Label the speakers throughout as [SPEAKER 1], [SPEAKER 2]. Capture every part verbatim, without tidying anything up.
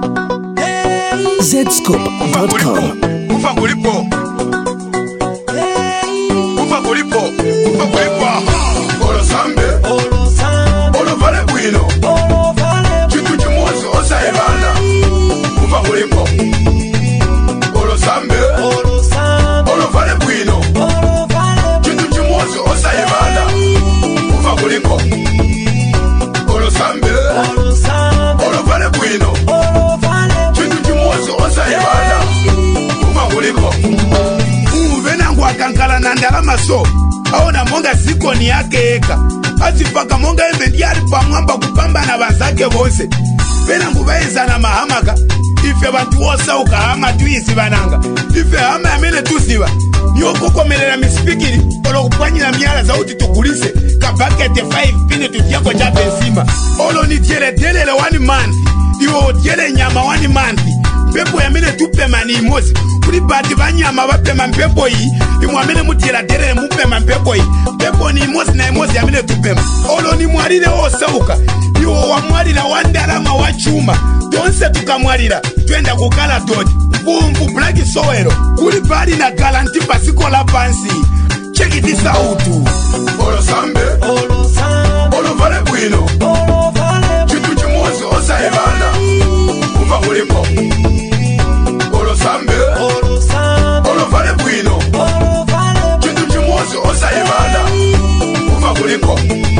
[SPEAKER 1] zscope dot com.
[SPEAKER 2] Kufa kulipo. Kufa kulipo. Kufa kulipo. Olo sambe. Olo sambe. Olo vale bwino. Olo vale. Chitu chimozo osa ebanda. Kufa kulipo. Olo sambe. Olo sambe. Olo vale bwino. Olo vale. Chitu chimozo osa ebanda. Kufa kulipo. Olo sambe. Olo sambe. Olo vale bwino. Olo vale. Chitu chimozo osa ebanda. Kuliko uvena ngwa kankala na ndalama so aona monga ziko ni yake eka azifaka monga embe diari pa mwamba kupamba na banzake bose vena ngubaeza na mahamaka ife bantu wosa ukahama tuisi bananga ife hama ya mele tusiba yoko komelela mispikiri olo kupanyila miala za uti tukulise kabakete five pine tutiako chape nsima olo ni tiele telele wani manthi iwo tiele nyama wani manthi mpepo ya mele tupema ni imosi kuri bati banyama bapema mpepo yi imwamene mutira derere mupema mpepo yi mpepo ni imosi na imosi ya mele tupema olo ni mwalile osauka iwo wa mwalila wandalama wa chuma tonse tukamwalila twenda kukala toti mvumvu blaki sowero kuri bali na galanti pasiko la pansi cheki tisa utu olo sambe olo sambe olo vale bwino olo vale chitu chimozi osa ebanda kufa kulipo olo sambe olo sambe olo vale bwino olo vale chitu chimozi osa ebanda kufa kulipo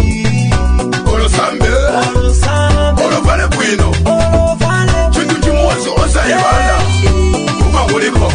[SPEAKER 2] olo sambe olo sambe olo vale bwino olo vale chitu chimozi osa ebanda kufa kulipo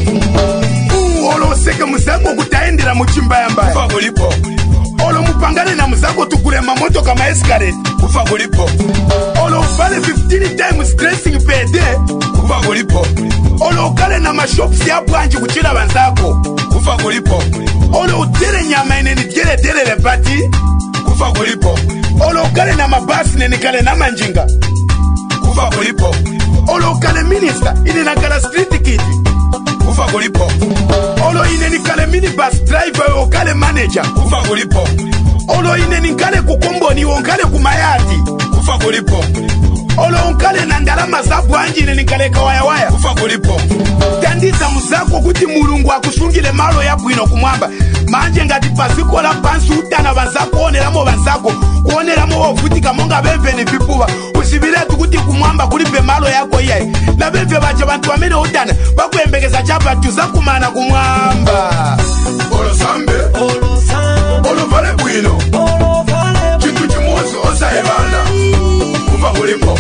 [SPEAKER 2] olo seke muzako kutaendera muchimba yamba kufa kulipo olo mupangane na muzako tukulema moto kama escalate kufa kulipo olo vale fifteen times dressing per day kufa kulipo olo ukale na mashops ya branch kuchila banzako kufa kulipo olo utere nyama ineni tiele tiele le pati kufa kulipo olo ukale na mabasi neni kale na manjinga kufa kulipo olo ukale minister inena kala street kid kufa kulipo olo ineni kale minibus driver ukale manager kufa kulipo olo ineni kale kukomboni unkale kumayati kufa kulipo olo unkale na ndalama za bwanji ineni kale kawaya waya kufa kulipo tandiza muzako kuti mulungu akusungile malo ya bwino kumwamba manje ngati pasiko la pansi utana banzako oneramo banzako kuoneramo wovutika monga beveni vipuwa usibiletu kuti kumwamba kulipe malo yako iyayi na beve bache bantu wamene utana bakuembekeza chapa tuzakumana kumwamba olo sambe olo sambe olo vale bwino olo vale chitu chimozi osa ebanda kufa kulipo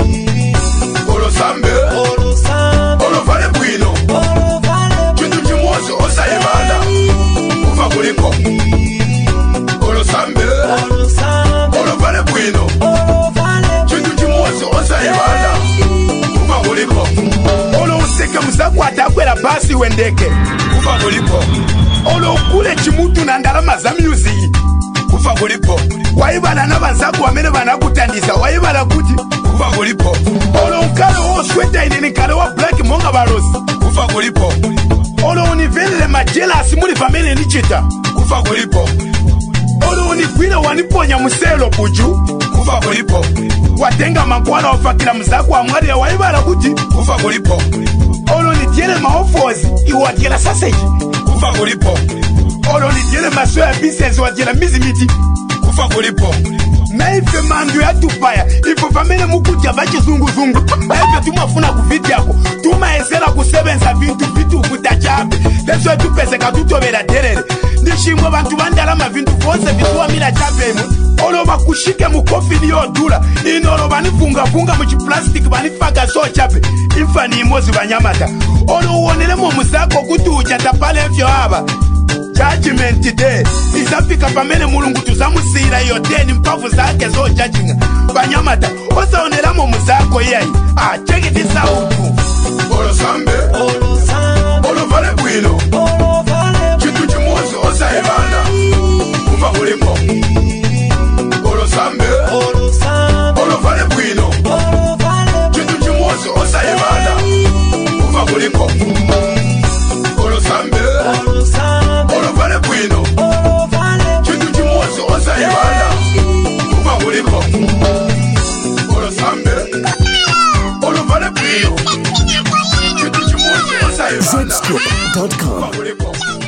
[SPEAKER 2] olo sambe olo sambe olo vale bwino olo vale chitu chimozi osa ebanda kufa kulipo olo sambe olo sambe olo vale bwino olo vale chitu chimozi osa ebanda kufa kulipo olo useke muzako atakwela basi wendeke kufa kulipo olo ukule chimutu na ndalama za music kufa kulipo waibala na banzako wamene banakutandisa waibala kuti kufa kulipo olo unkale osweta ineni kale wa black monga balosi kufa kulipo olo univelele majelasi muli famene nichita kufa kulipo olo unigwile waniponya muselo buju kufa kulipo watenga mankwala wafakila mzako wa mwari ya waibala kuti kufa kulipo olo nitiele maofozi iwatiela saseji kufa kulipo olo nitiele maso ya business watiela mizimiti kufa kulipo na ife mandu ya tupaya ifo famene mukutia bachi zungu zungu na ife tumafuna kuviti yako tumaezela kusebenza vintu vitu kutachabe leso ya tupeseka tutobela terere nishimwe bantu bandalama vintu fonse vituwa mila chabe imu olo bakushike mukofi niyo dula inolo banifunga funga muchi plastic banifaka so chape infa ni imozi banyamata olo uonele mo muzako kutu uchata pale evyo haba judgment day isafika pamene mulungu tuzamusira yote ni mpavu zake zo judginga banyamata osaonela mo muzako yayi ah check this out olo sambe olo sambe olo vale bwino olo vale chitu chimozi osa ebanda kufa kulipo olo sambe olo sambe olo vale bwino olo vale chitu chimozi osa ebanda kufa kulipo olo sambe olo sambe olo vale bwino olo vale chitu chimozi osa ebanda kufa kulipo olo sambe olo
[SPEAKER 1] zscoop dot com.